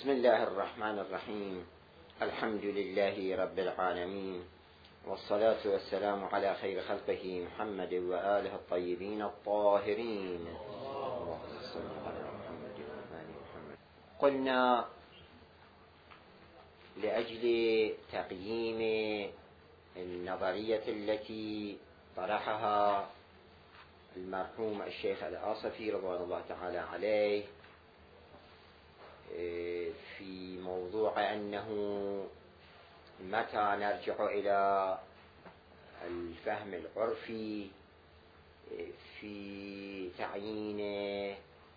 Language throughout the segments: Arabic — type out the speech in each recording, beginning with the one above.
بسم الله الرحمن الرحيم. الحمد لله رب العالمين، والصلاة والسلام على خير خلقه محمد وآله الطيبين الطاهرين. قلنا لأجل تقييم النظرية التي طرحها المرحوم الشيخ الآصفي رضوان الله تعالى عليه في موضوع أنه متى نرجع إلى الفهم العرفي في تعيين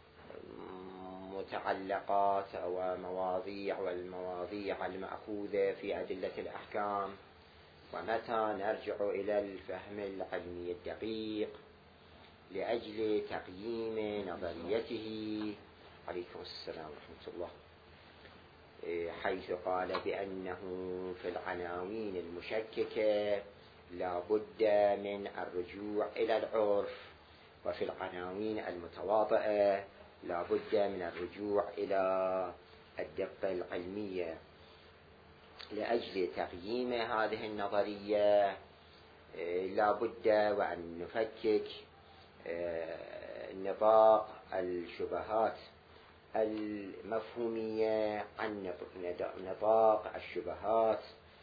متعلقات أو مواضيع والمواضيع المأخوذة في أدلة الأحكام، ومتى نرجع إلى الفهم العلمي الدقيق لأجل تقييم نظريته عليكم السلام ورحمة الله، حيث قال بأنه في العناوين المشككة لا بد من الرجوع إلى العرف، وفي العناوين المتواضعة لا بد من الرجوع إلى الدقة العلمية. لأجل تقييم هذه النظرية لا بد وأن نفكك نطاق الشبهات المفهومية عن نطاق الشبهات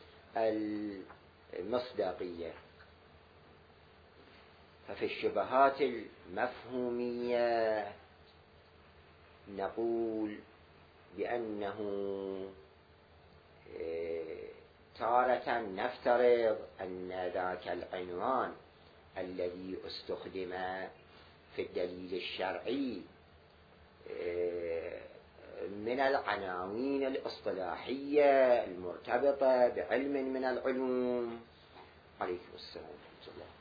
المصداقية. ففي الشبهات المفهومية نقول بأنه تارة نفترض أن ذاك العنوان الذي استخدم في الدليل الشرعي من العناوين الاصطلاحية المرتبطة بعلم من العلوم عليكم السلام ورحمة الله،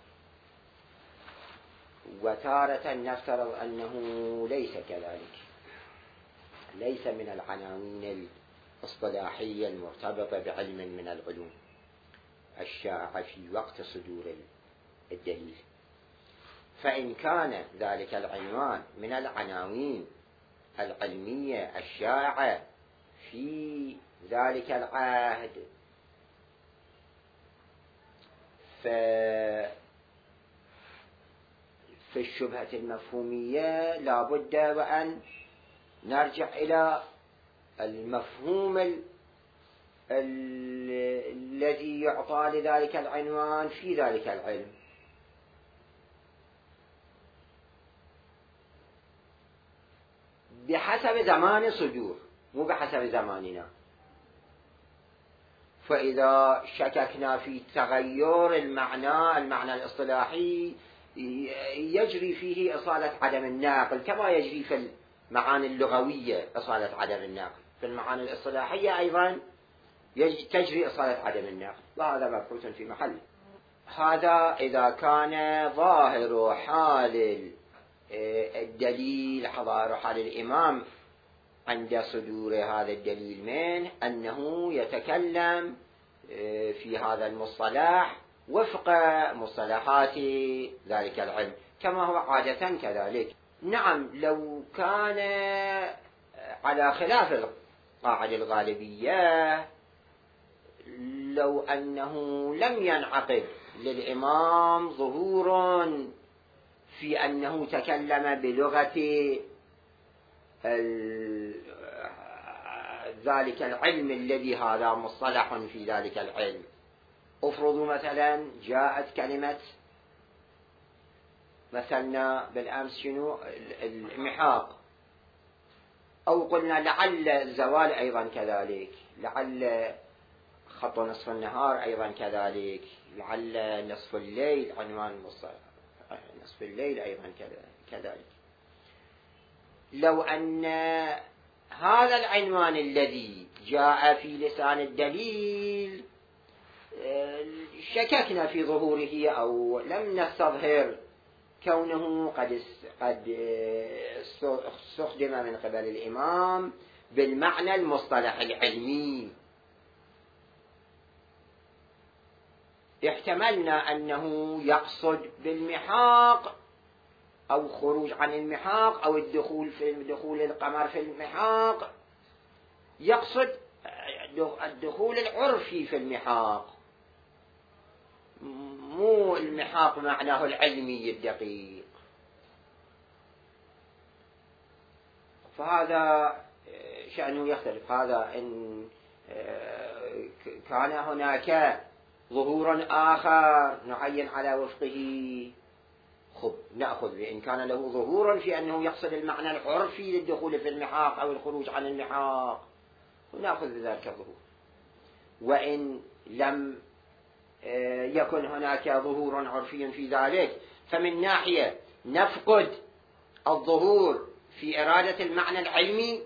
وتارة نفترض أنه ليس كذلك، ليس من العناوين الاصطلاحية المرتبطة بعلم من العلوم الشائعة في وقت صدور الدليل. فإن كان ذلك العنوان من العناوين العلمية الشائعة في ذلك العهد، ففي الشبهة المفهومية لا بد وأن نرجع إلى المفهوم الذي يعطى لذلك العنوان في ذلك العلم، بحسب زمان صدور، مو بحسب زماننا. فإذا شككنا في تغير المعنى الاصطلاحي يجري فيه إصالة عدم الناقل، كما يجري في المعاني اللغوية إصالة عدم الناقل، في المعاني الاصطلاحية أيضا تجري إصالة عدم الناقل، وهذا مبحوث في محل. هذا إذا كان ظاهر حال الدليل حضار حال الإمام عند صدور هذا الدليل منه أنه يتكلم في هذا المصطلح وفق مصطلحات ذلك العلم كما هو عادة كذلك. نعم، لو كان على خلاف القاعدة الغالبية، لو أنه لم ينعقد للإمام ظهور في أنه تكلم بلغة ذلك العلم الذي هذا مصطلح في ذلك العلم، افرضوا مثلا جاءت كلمة مثلنا بالأمس شنو المحاق، أو قلنا لعل الزوال أيضا كذلك، لعل خط نصف النهار أيضا كذلك، لعل نصف الليل، عنوان نصف الليل أيضا كذلك. لو أن هذا العنوان الذي جاء في لسان الدليل شككنا في ظهوره أو لم نستظهر كونه قد استخدم من قبل الإمام بالمعنى المصطلح العلمي، احتملنا أنه يقصد بالمحاق أو خروج عن المحاق أو الدخول القمر في المحاق يقصد الدخول العرفي في المحاق، مو المحاق معناه العلمي الدقيق. فهذا شأنه يختلف. هذا إن كان هناك ظهور آخر نعين على وفقه، خب نأخذ بإن كان له ظهور في أنه يقصد المعنى العرفي للدخول في المحاق أو الخروج عن المحاق، ونأخذ بذلك الظهور. وإن لم يكن هناك ظهور عرفي في ذلك، فمن ناحية نفقد الظهور في إرادة المعنى العلمي،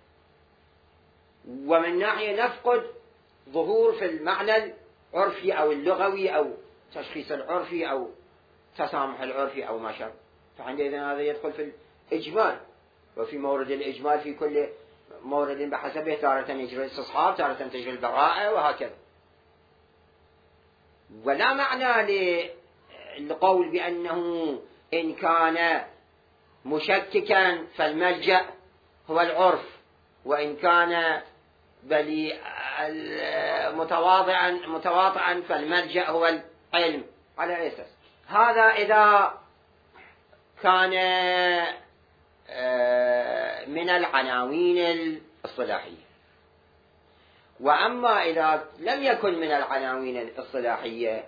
ومن ناحية نفقد ظهور في المعنى العرفي أو اللغوي أو تشخيص العرفي أو تسامح العرفي أو ما شابه. فعندئذ هذا يدخل في الإجمال، وفي مورد الإجمال في كل مورد بحسبه، تارة يجري الاستصحاب، تارة تجري البراءة، وهكذا. ولا معنى للقول بأنه إن كان مشككا فالملجأ هو العرف، وإن كان بل متواضعا فالملجأ هو العلم. على أي أساس؟ هذا إذا كان من العناوين الاصطلاحية. وأما إذا لم يكن من العناوين الاصطلاحية،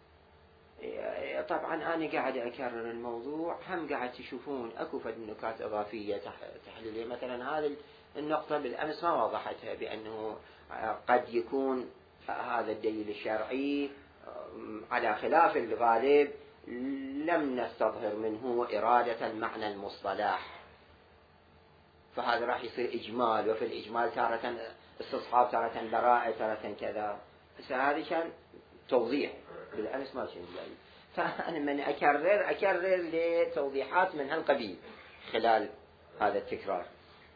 طبعا أنا قاعد أكرر الموضوع، هم قاعد تشوفون أكو فد نكات إضافية تحليلية. مثلا هذه النقطة بالأمس ما وضحتها، بأنه قد يكون هذا الدليل الشرعي على خلاف الغالب لم نستظهر منه إرادة المعنى المصطلح، فهذا راح يصير إجمال، وفي الإجمال تارة استصحاب، تارة براءة، تارة كذا. بس هذا كان توضيح بالأمس ما كان ذلك. فأنا من أكرر لتوضيحات من هالقبيل خلال هذا التكرار.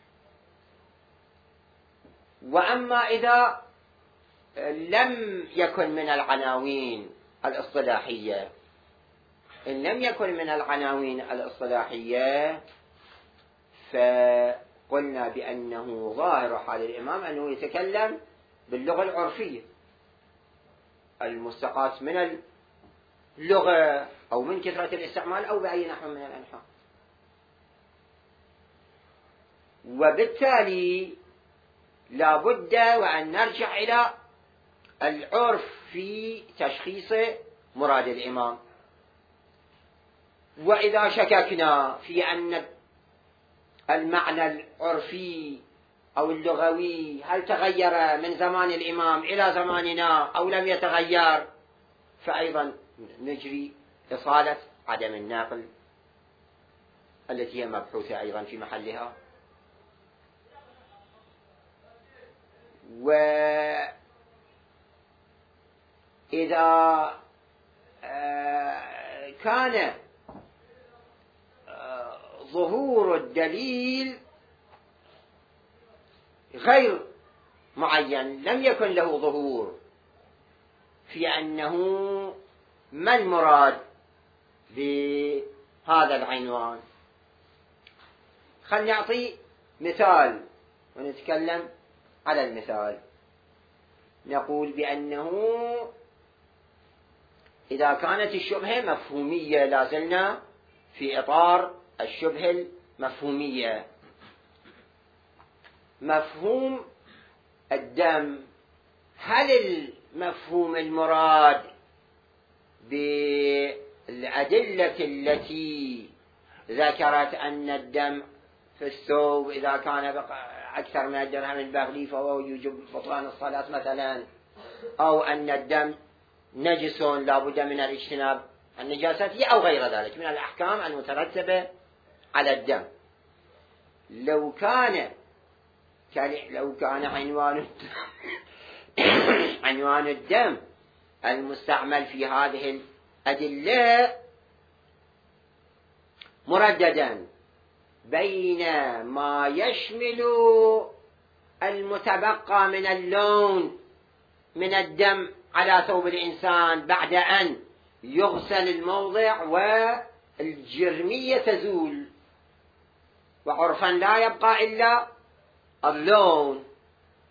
وأما إذا لم يكن من العناوين الاصطلاحية، إن لم يكن من العناوين الاصطلاحية، فقلنا بأنه ظاهر حال الإمام أنه يتكلم باللغة العرفية المستقاة من اللغة أو من كثرة الاستعمال أو بأي نحو من الأنحاء. وبالتالي لا بد وأن نرجع إلى العرف في تشخيص مراد الإمام. وإذا شككنا في أن المعنى العرفي أو اللغوي هل تغير من زمان الإمام إلى زماننا أو لم يتغير، فأيضا نجري إصالة عدم الناقل التي هي مبحوثة أيضا في محلها. وإذا كان ظهور الدليل غير معين، لم يكن له ظهور في أنه ما المراد بهذا العنوان. خلنا نعطي مثال ونتكلم على المثال. نقول بأنه إذا كانت الشبهة مفهومية، لازلنا في إطار الشبهة المفهومية. مفهوم الدم، هل المفهوم المراد بالأدلة التي ذكرت أن الدم في الثوب إذا كان أكثر من الدرهم البغلي فهو يوجب بطلان الصلاة مثلا، أو أن الدم نجس لا بد من الاجتناب النجاسات، أو غير ذلك من الأحكام المترتبة على الدم. لو كان عنوان الدم المستعمل في هذه الأدلة مرددا بين ما يشمل المتبقى من اللون من الدم على ثوب الإنسان بعد أن يغسل الموضع والجرمية تزول، وعرفا لا يبقى إلا اللون،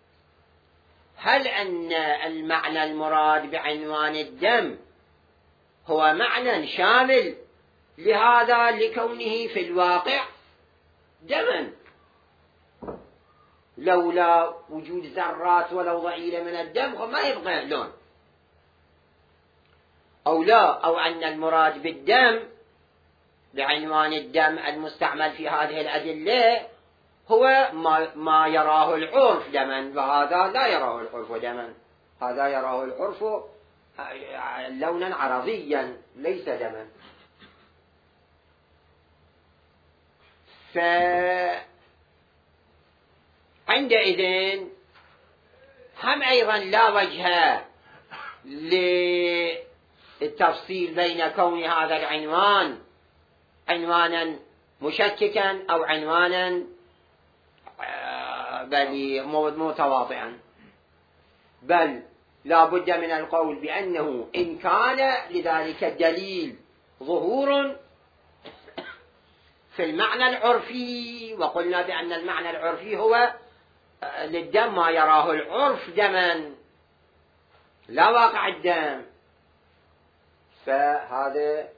هل أن المعنى المراد بعنوان الدم هو معنى شامل لهذا لكونه في الواقع دما، لولا وجود ذرات ولو ضئيلة من الدم ما يبقى لون، أو لا، أو أن المراد بالدم بعنوان الدم المستعمل في هذه الأدلة هو ما يراه العرف دما، وهذا لا يراه العرف دما، هذا يراه العرف لونا عرضيا ليس دما. فعندئذ هم أيضا لا وجه للتفصيل بين كون هذا العنوان عنوانا مشككا أو عنوانا بل متواطئا، بل لا بد من القول بأنه إن كان لذلك الدليل ظهور في المعنى العرفي، وقلنا بأن المعنى العرفي هو للدم ما يراه العرف دما لا واقع الدم، فهذا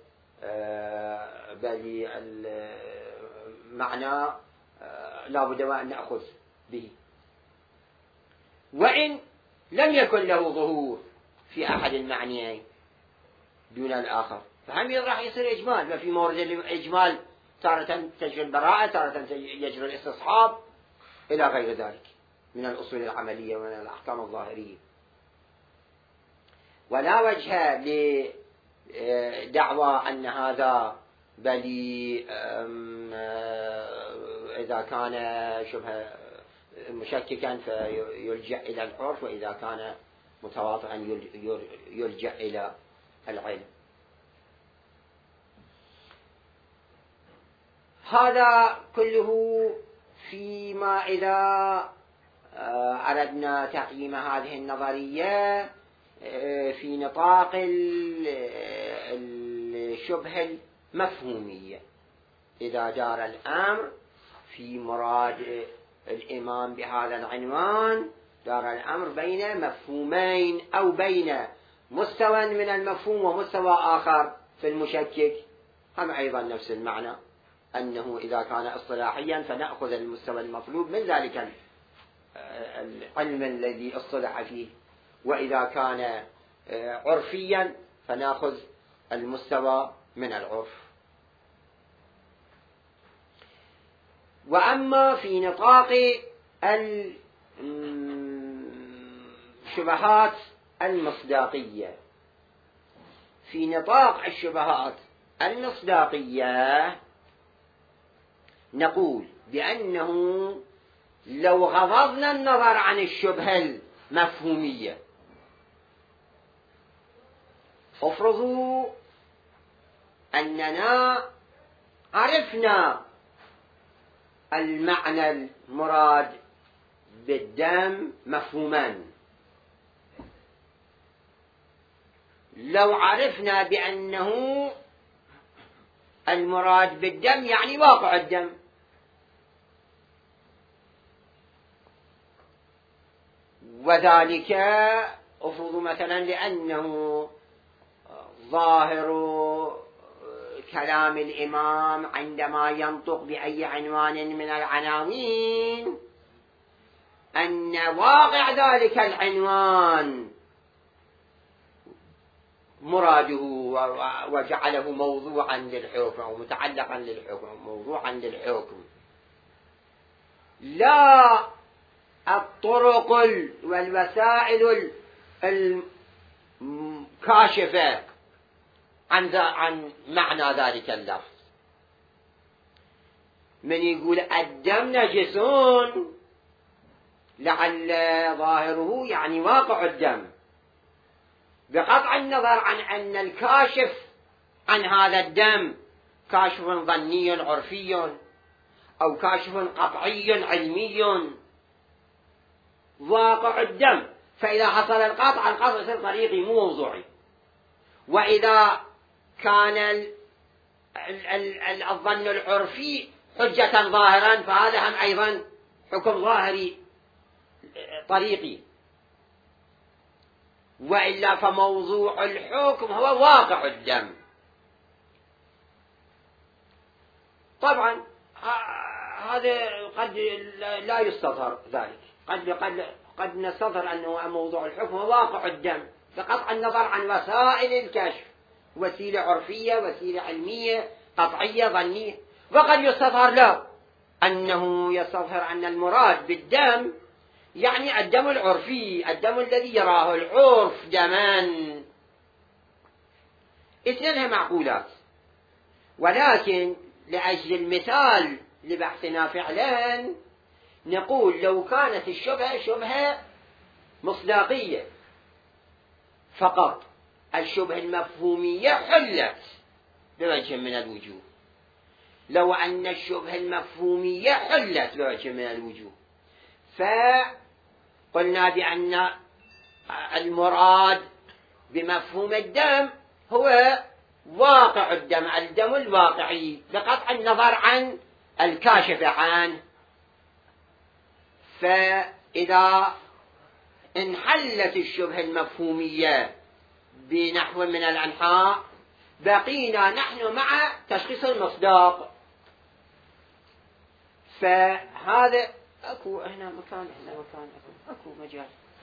بل المعنى لا بد وأن نأخذ به، وإن لم يكن له ظهور في أحد المعنيين دون الآخر فهم راح يصير إجمال، وفي مورد الإجمال تارة تجري البراءة، تارة يجري الاستصحاب إلى غير ذلك من الأصول العملية ومن الأحكام الظاهرية. ولا وجه لدعوى أن هذا بل إذا كان شبه مشككا فيلجأ إلى العرف، وإذا كان متواطئا يلجأ إلى العلم. هذا كله فيما إذا أردنا تقييم هذه النظرية في نطاق الشبه المفهومية، إذا دار الأمر في مراد الإمام بهذا العنوان دار الأمر بين مفهومين أو بين مستوى من المفهوم ومستوى آخر في المشكك، هم أيضا نفس المعنى، أنه إذا كان اصطلاحيا فنأخذ المستوى المطلوب من ذلك العلم الذي اصطلح فيه، وإذا كان عرفيا فنأخذ المستوى من العرف. وأما في نطاق الشبهات المصداقية، في نطاق الشبهات المصداقية نقول بأنه لو غضضنا النظر عن الشبهة المفهومية، افرضوا أننا عرفنا المعنى المراد بالدم مفهوما، لو عرفنا بأنه المراد بالدم يعني واقع الدم، وذلك افرضوا مثلا لأنه ظاهر كلام الإمام عندما ينطق بأي عنوان من العناوين أن واقع ذلك العنوان مراده وجعله موضوعا للحكم أو متعلقا للحكم، موضوعا للحكم، لا الطرق والوسائل الكاشفة عن معنى ذلك اللفظ. من يقول الدم نجسون لعل ظاهره يعني واقع الدم، بقطع النظر عن أن الكاشف عن هذا الدم كاشف ظني عرفي أو كاشف قطعي علمي واقع الدم، فإذا حصل القطع يصير طريقي مو موضوعي، وإذا كان الظن العرفي حجة ظاهرا فهذا هم أيضا حكم ظاهري طريقي، وإلا فموضوع الحكم هو واقع الدم. طبعا هذا قد لا يستظهر ذلك، قد نستظهر أنه موضوع الحكم هو واقع الدم بقطع النظر عن وسائل الكشف، وسيلة عرفية، وسيلة علمية، قطعية، ظنية. وقد يستظهر له أنه يستظهر أن المراد بالدم يعني الدم العرفي، الدم الذي يراه العرف دما. اثنينها معقولات، ولكن لأجل المثال لبحثنا فعلا نقول لو كانت الشبهة شبهة مصداقية فقط، الشبهة المفهومية حلت بوجه من الوجوه. لو أن الشبهة المفهومية حلت بوجه من الوجوه، فقلنا بأن المراد بمفهوم الدم هو واقع الدم، الدم الواقعي بقطع النظر عن الكاشف عنه. فإذا انحلت الشبهة المفهومية بنحو من الأنحاء بقينا نحن مع تشخيص المصداق. فهذا أكو هنا مكان، أكو مجال.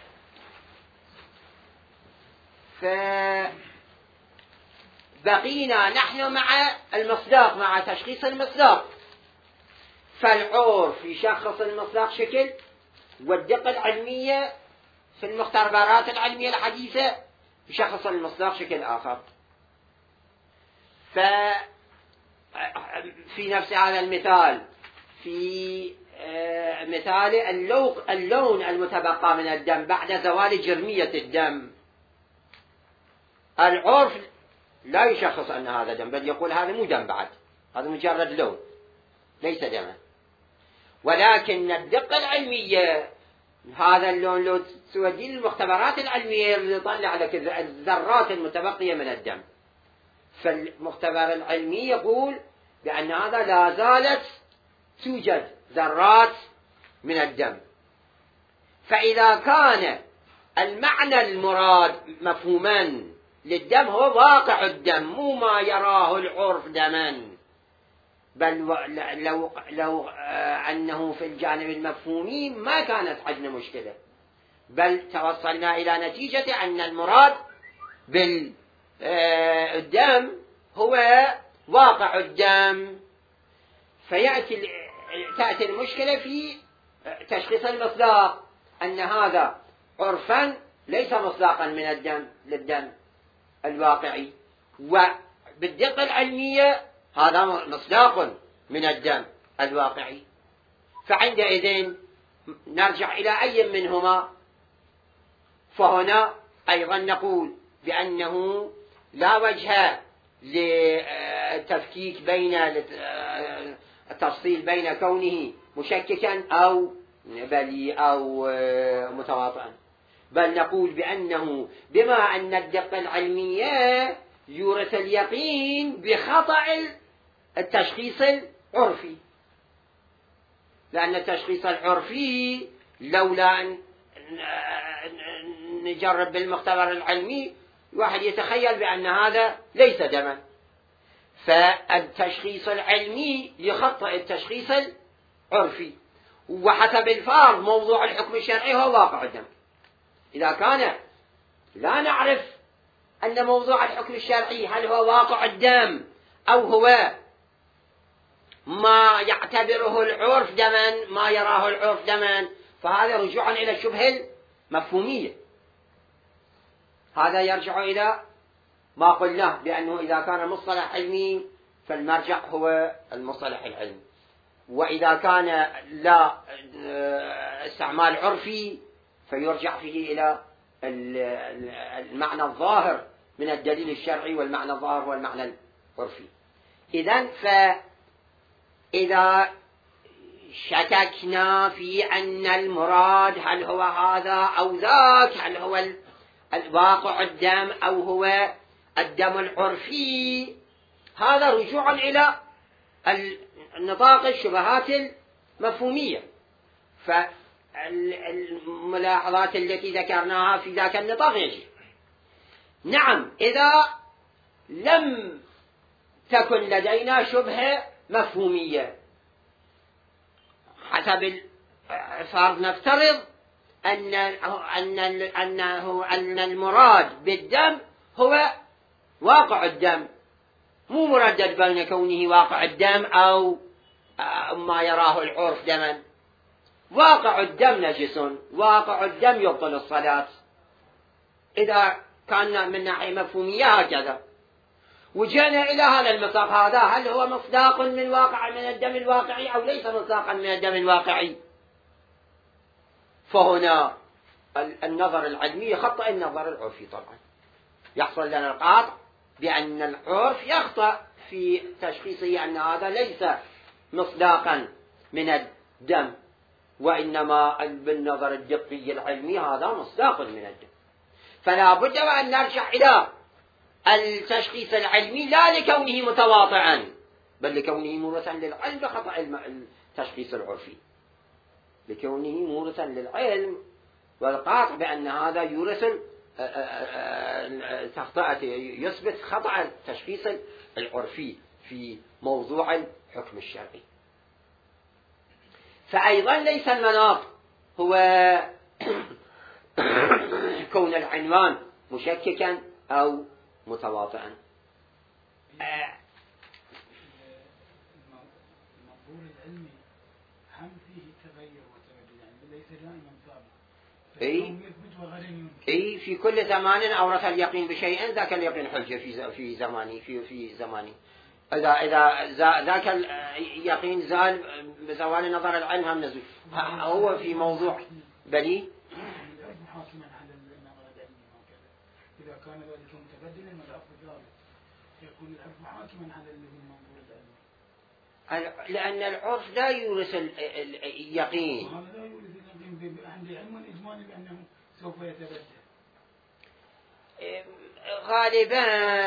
فبقينا نحن مع المصداق، مع تشخيص المصداق. فالعرف يشخص المصداق شكل، والدقة العلمية في المختبرات العلمية الحديثة يشخص المصداق شكل آخر. ففي نفس هذا المثال، في مثال اللون المتبقى من الدم بعد زوال جرمية الدم، العرف لا يشخص أن هذا دم، بل يقول هذا مو دم بعد، هذا مجرد لون ليس دما. ولكن الدقة العلمية هذا اللون لو تودي للمختبرات العلمية اللي تطلع لك الذرات المتبقية من الدم، فالمختبر العلمي يقول بأن هذا لا زالت توجد ذرات من الدم. فإذا كان المعنى المراد مفهوما للدم هو واقع الدم، مو ما يراه العرف دما، بل لو أنه في الجانب المفهومي ما كانت عندنا مشكلة، بل توصلنا إلى نتيجة أن المراد بالدم هو واقع الدم. تأتي المشكلة في تشخيص المصداق، أن هذا عرفا ليس مصداقا من الدم للدم الواقعي، وبالدقة العلمية هذا مصداق من الدم الواقعي. فعندئذ نرجع إلى أي منهما، فهنا أيضا نقول بأنه لا وجه للتفكيك بين التفصيل بين كونه مشككا أو متواطئا، بل نقول بأنه بما أن الدقة العلمية يورث اليقين بخطأ التشخيص العرفي، لأن التشخيص العرفي لولا أن نجرب بالمختبر العلمي واحد يتخيل بأن هذا ليس دما، فالتشخيص العلمي يخطئ التشخيص العرفي. وحسب الفرض موضوع الحكم الشرعي هو واقع الدم. إذا كان لا نعرف أن موضوع الحكم الشرعي هل هو واقع الدم أو هو ما يعتبره العرف دما، ما يراه العرف دما، فهذا رجوع إلى الشبهة المفهومية. هذا يرجع إلى ما قلناه بأنه إذا كان مصطلح علمي فالمرجع هو المصطلح العلمي، وإذا كان لا استعمال عرفي فيرجع فيه إلى المعنى الظاهر من الدليل الشرعي، والمعنى الظاهر هو المعنى العرفي. فإذا شككنا في أن المراد هل هو هذا أو ذاك، هل هو الواقع الدم أو هو الدم العرفي، هذا رجوع إلى النطاق الشبهات المفهومية. فالملاحظات التي ذكرناها في ذاك النطاق يجب نعم إذا لم تكن لدينا شبهة مفهومية، حسب فرض نفترض أن المراد بالدم هو واقع الدم، مو مردد بين كونه واقع الدم أو ما يراه العرف دما. واقع الدم نجس، واقع الدم يبطل الصلاة، إذا كان من ناحية مفهومية هكذا. وجينا إلى هذا المساق، هذا هل هو مصداق من واقع من الدم الواقعي أو ليس مصداقا من الدم الواقعي؟ فهنا النظر العلمي يخطئ النظر العرفي. طبعا يحصل لنا القاطع بأن العرف يخطأ في تشخيصه أن هذا ليس مصداقا من الدم، وإنما بالنظر الدقي العلمي هذا مصداق من الدم. فلا بد أن نرجع إلى التشخيص العلمي لا لكونه متواطعا، بل لكونه مورثا للعلم بخطأ التشخيص العرفي، لكونه مورثا للعلم والقاطع بأن هذا يورث تخطئة، يثبت خطأ التشخيص العرفي في موضوع الحكم الشرعي. فأيضا ليس المناط هو كون العنوان مشككا أو متواطئا. المنظور العلمي هم فيه تغير وتبدل، يعني ليس دائما ثابت. أي في كل زمان أورث اليقين بشيء، ذاك اليقين حجة في زماني إذا ذاك اليقين زال بزوال نظر العلم هم نزول. هو في موضوع بلي حاكما على النظر العلمي هكذا، إذا كان ذلك متبدلا والعرف ذلك يكون العرف حاكما على المنظور العلمي، لأن العرف لا يورث اليقين. وهذا لا يورث اليقين عندي علم إجمالي بأنه سوف يتبدل. غالبا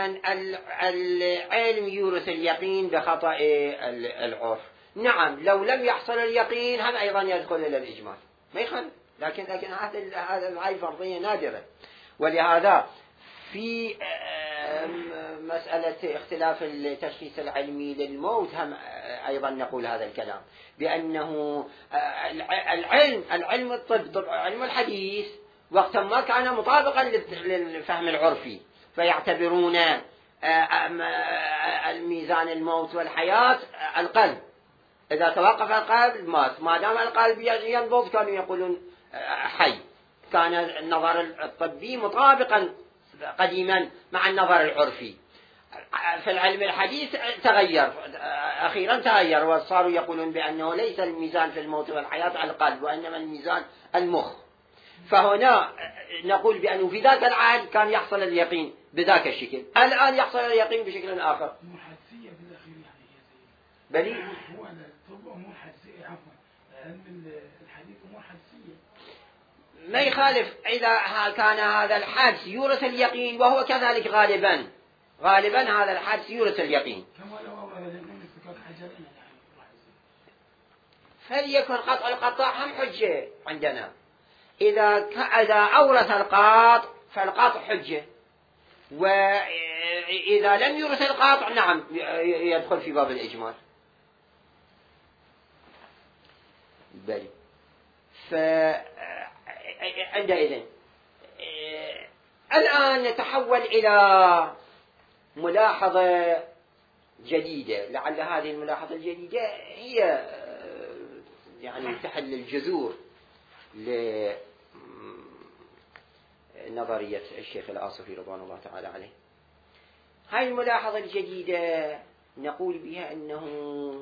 العلم يورث اليقين بخطأ العرف. نعم لو لم يحصل اليقين هم أيضا يدخل إلى الإجمال ما يخالف، لكن هذه فرضية نادرة. ولهذا في مسألة اختلاف التشخيص العلمي للموت هم أيضا نقول هذا الكلام، بأنه العلم الطب علم الحديث وقت ما كان مطابقا للفهم العرفي، فيعتبرون الميزان الموت والحياة القلب، إذا توقف القلب مات، ما دام القلب ينبض كانوا يقولون حي. كان النظر الطبي مطابقا قديما مع النظر العرفي. في العلم الحديث تغير، أخيرا تغير وصاروا يقولون بأنه ليس الميزان في الموت والحياة القلب وإنما الميزان المخ. فهنا نقول بأنه في ذاك العهد كان يحصل اليقين بذاك الشكل، الآن يحصل اليقين بشكل آخر. أمور حدسية في الأخير يعني بلي هو الطب أمور حدسية، عفوا علم الحديث أمور حدسية ما يخالف إذا كان هذا الحدس يورث اليقين، وهو كذلك غالبا هذا الحدس يورث اليقين. كما لو أورد العلم استكاك حجرين فليكن قطع القطاع هم حجة عندنا. إذا أورث القاطع فالقاطع حجة، وإذا لم يورث القاطع نعم يدخل في باب الإجمال. بل عندئذ الآن نتحول إلى ملاحظة جديدة، لعل هذه الملاحظة الجديدة هي يعني تحل الجذور لنظرية الشيخ الآصفي رضوان الله تعالى عليه. هذه الملاحظة الجديدة نقول بها أنه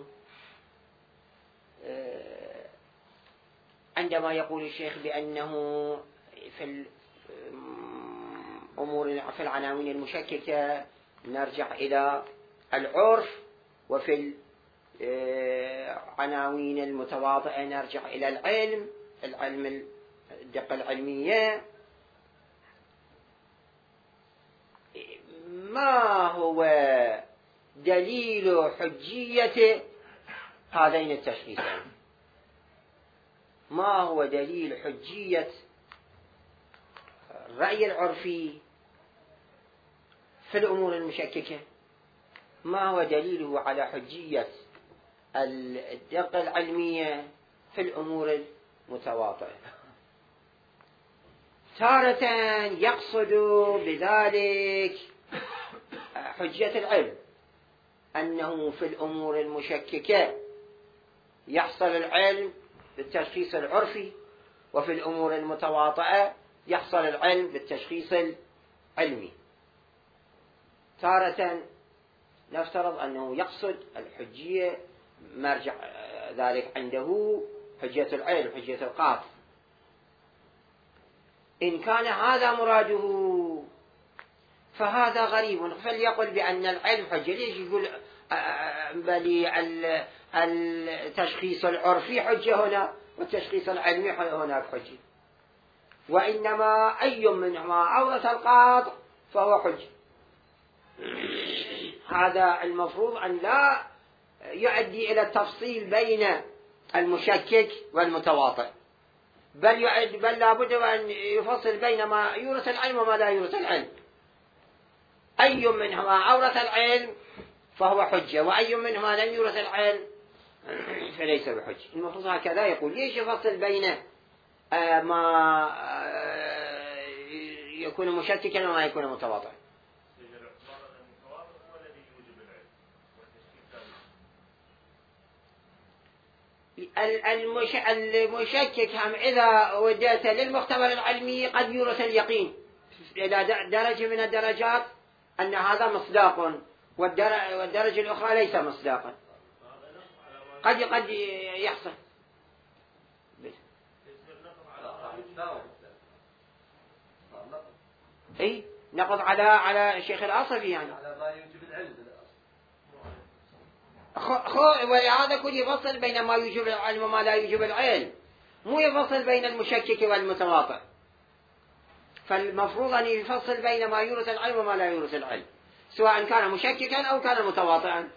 عندما يقول الشيخ بأنه في الأمور في العناوين المشككة نرجع إلى العرف، وفي العناوين المتواضعة نرجع إلى العلم الدقة العلمية. ما هو دليل حجية هذين التشخيصين؟ ما هو دليل حجية الرأي العرفي في الأمور المشككة ما هو دليله على حجية الدقة العلمية في الأمور المتواطئة. تارة يقصد بذلك حجية العلم، أنه في الأمور المشككة يحصل العلم بالتشخيص العرفي، وفي الأمور المتواطئة يحصل العلم بالتشخيص العلمي. تارة نفترض أنه يقصد الحجية، مرجع ذلك عنده حجية العلم، حجية القاطع. إن كان هذا مراده فهذا غريب، فليقل بأن العلم حجة. ليش يقول بل التشخيص العرفي حجة هنا والتشخيص العلمي هناك حجة؟ وإنما أي منهما أورث القاطع فهو حجة. هذا المفروض أن لا يؤدي إلى التفصيل بين المشكك والمتواطئ، بل لا بد أن يفصل بين ما يورث العلم وما لا يورث العلم. أي منهما أورث العلم فهو حجة، وأي منهما لم يورث العلم فليس بحجة. المفروض هكذا يقول. ليش يفصل بين ما يكون مشككا وما يكون متواطئا؟ المشكك هم إذا وديت للمختبر العلمي قد يورث اليقين إلى درجة من الدرجات أن هذا مصداق، والدرجة الأخرى ليس مصداقا. قد يحصل. أي نقض على الشيخ العصفي يعني. ولهذا كل يفصل بين ما يوجب العلم وما لا يوجب العلم، مو يفصل بين المشكك والمتواطئ. فالمفروض أن يفصل بين ما يورث العلم وما لا يورث العلم، سواء كان مشككا أو كان متواطئا.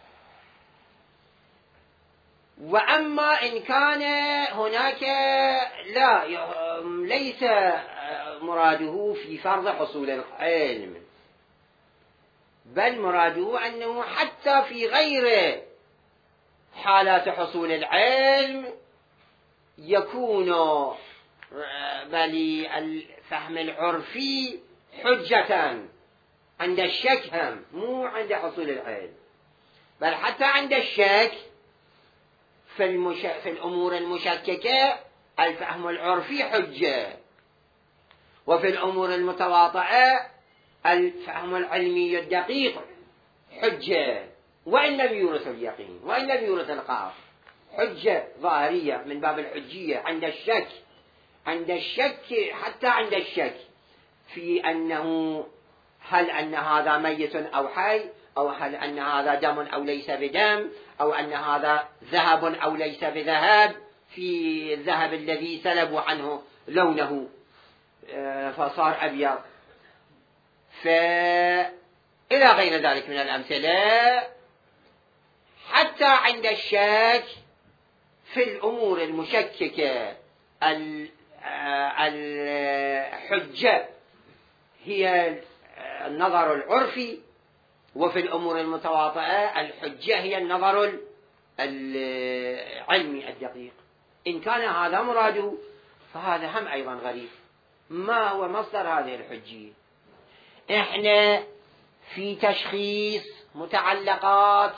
وأما إن كان هناك ليس مراده في فرض حصول العلم، بل مراده أنه حتى في غير حالات حصول العلم يكون بل الفهم العرفي حجة عند الشك، هم مو عند حصول العلم، بل حتى عند الشك في الأمور المشككة الفهم العرفي حجة، وفي الأمور المتواطئة الفهم العلمي الدقيق حجة، وإن لم يورث اليقين وإن لم يورث القاطع. حجة ظاهرية من باب الحجية عند الشك حتى عند الشك في أنه هل أن هذا ميت أو حي، أو هل أن هذا دم أو ليس بدم، أو أن هذا ذهب أو ليس بذهب، في الذهب الذي سلبوا عنه لونه فصار أبيض، إلى غير ذلك من الأمثلة. حتى عند الشك في الأمور المشككة الحجة هي النظر العرفي، وفي الأمور المتواطئة الحجة هي النظر العلمي الدقيق. إن كان هذا مراده فهذا هم أيضا غريب. ما هو مصدر هذه الحجية؟ إحنا في تشخيص متعلقات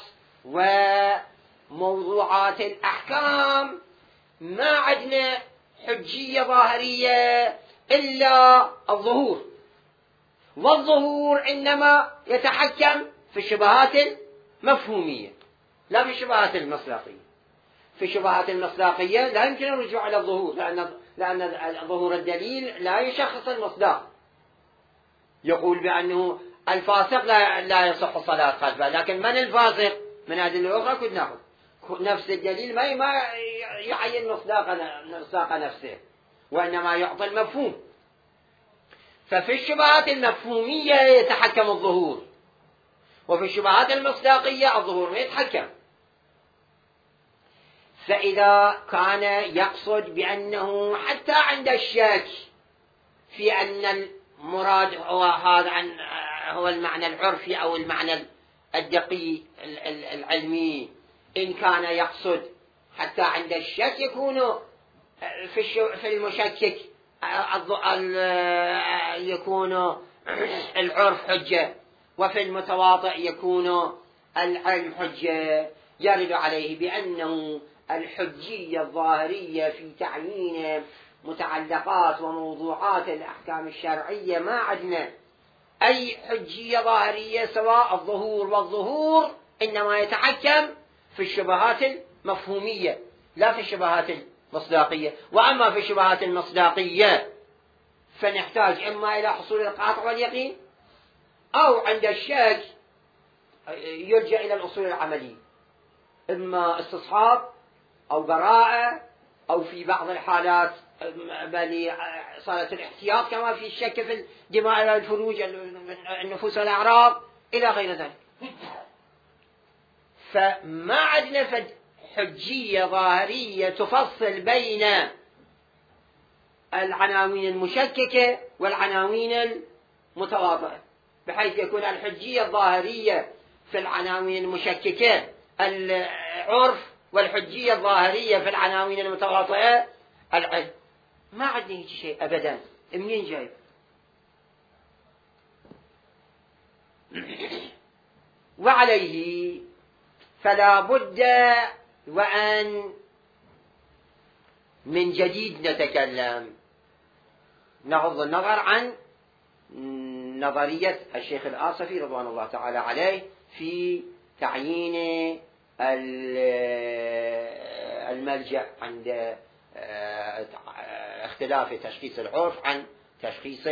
وموضوعات الأحكام ما عندنا حجية ظاهرية إلا الظهور، والظهور إنما يتحكم في الشبهات المفهومية لا في الشبهات المصداقية. في الشبهات المصداقية لا يمكن الرجوع إلى الظهور، لأن ظهور الدليل لا يشخص المصداق. يقول بأنه الفاسق لا يصح صلاة خلفه، لكن من الفاسق من هذه الأخرى كنا نأخذ نفس الدليل ما يعين مصداق نفسه، وإنما يعطي المفهوم. ففي الشبهات المفهومية يتحكم الظهور، وفي الشبهات المصداقية الظهور ما يتحكم. فإذا كان يقصد بأنه حتى عند الشك في أن المراد هو هذا عن هو المعنى العرفي أو المعنى الدقيق العلمي. إن كان يقصد حتى عند الشك يكون في المشكك يكون العرف حجة، وفي المتواضع يكون العلم حجة. يرد عليه بأنه الحجية الظاهرية في تعيين متعلقات وموضوعات الأحكام الشرعية ما عندنا أي حجية ظاهرية سواء الظهور، والظهور إنما يتحكم في الشبهات المفهومية لا في الشبهات المصداقية. وأما في الشبهات المصداقية فنحتاج إما إلى حصول القاطع واليقين، أو عند الشك يرجع إلى الأصول العملية، إما استصحاب أو براءة، أو في بعض الحالات بل صارت الاحتياط كما في الشك في الدماء والفروج النفوس والأعراض إلى غير ذلك. فما عندنا حجية ظاهرية تفصل بين العناوين المشككة والعناوين المتواضعة، بحيث يكون الحجية الظاهرية في العناوين المشككة العرف، والحجية الظاهرية في العناوين المتواضعة العلم. ما عندنا هيك شيء أبدا. منين جايب؟ وعليه فلا بد وأن من جديد نتكلم، نغض النظر عن نظرية الشيخ الآصفي رضوان الله تعالى عليه في تعيين الملجأ عند اختلاف تشخيص العرف عن تشخيص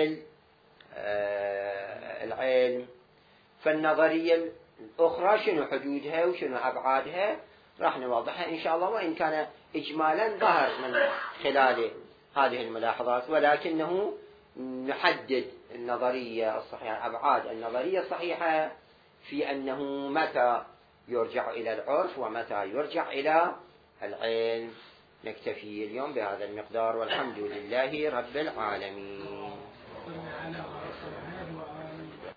العلم. فالنظرية الأخرى شنو حدودها وشنو أبعادها راح نوضحها إن شاء الله، وإن كان إجمالا ظهر من خلال هذه الملاحظات، ولكنه نحدد النظرية الصحيحة، أبعاد النظرية الصحيحة في أنه متى يرجع إلى العرف ومتى يرجع إلى العلم. نكتفي اليوم بهذا المقدار، والحمد لله رب العالمين.